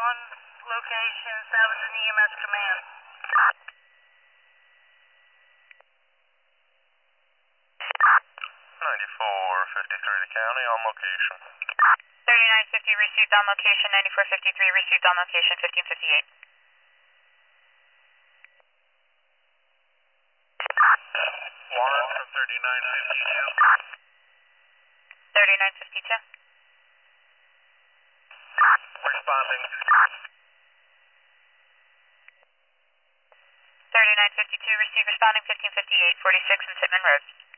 on location, that was an EMS command. 9453 to county, on location. 3950 received on location, 9453 received on location, 1558. 1 from 3952. 3952. Responding. 3952 received responding, 1558, 46 and Sitman Road.